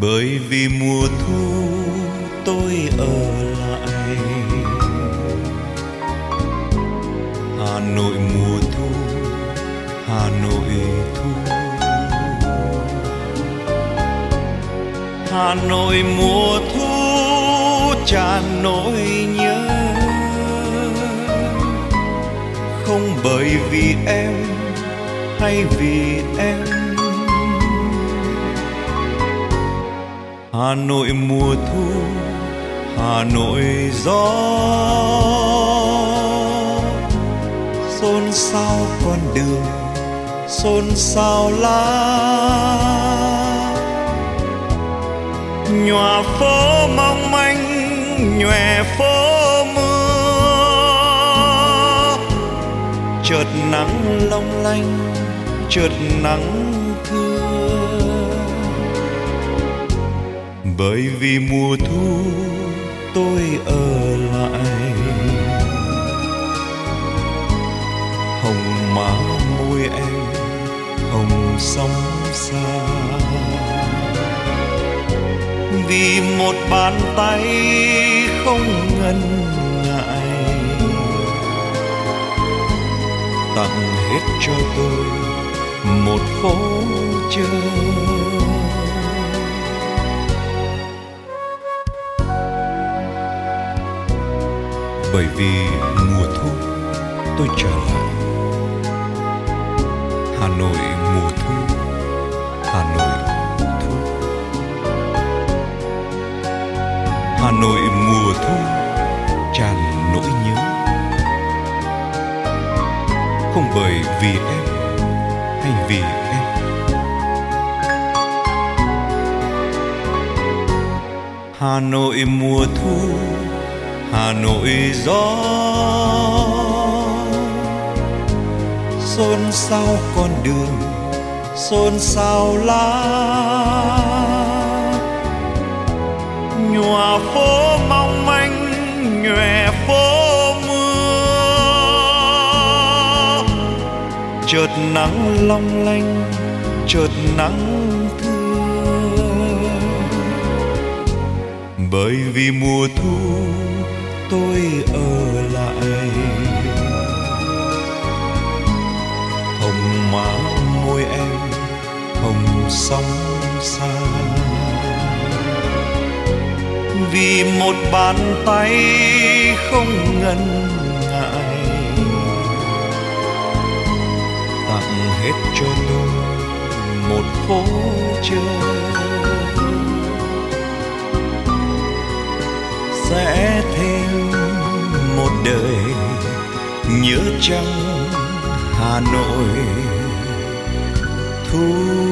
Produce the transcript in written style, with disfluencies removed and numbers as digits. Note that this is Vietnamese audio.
Bởi vì mùa thu tôi ở lại. Hà Nội mùa thu, Hà Nội thu. Hà Nội mùa thu tràn nỗi nhớ, không bởi vì em hay vì em. Hà Nội mùa thu, Hà Nội gió, xôn xao con đường, xôn xao lá, nhòa phố mong manh, nhòe phố mưa. Chợt nắng long lanh, chợt nắng thưa. Bởi vì mùa thu tôi ở lại. Hồng má môi em, hồng sóng xa. Vì một bàn tay không ngần ngại tặng hết cho tôi một phố chơi. Bởi vì mùa thu tôi trở lại. Hà Nội mùa thu, Hà Nội thu. Hà Nội mùa thu tràn nỗi nhớ, không bởi vì em hay vì em. Hà Nội mùa thu, Hà Nội gió, xôn xao con đường, xôn xao lá, nhòa phố mong manh, nhòe phố mưa. Chợt nắng long lanh, chợt nắng thưa. Bởi vì mùa thu tôi ở lại. Hồng má môi em, hồng sóng xa. Vì một bàn tay không ngần ngại tặng hết cho tôi một phố chơi. Sẽ thêm một đời nhớ trăng Hà Nội thu.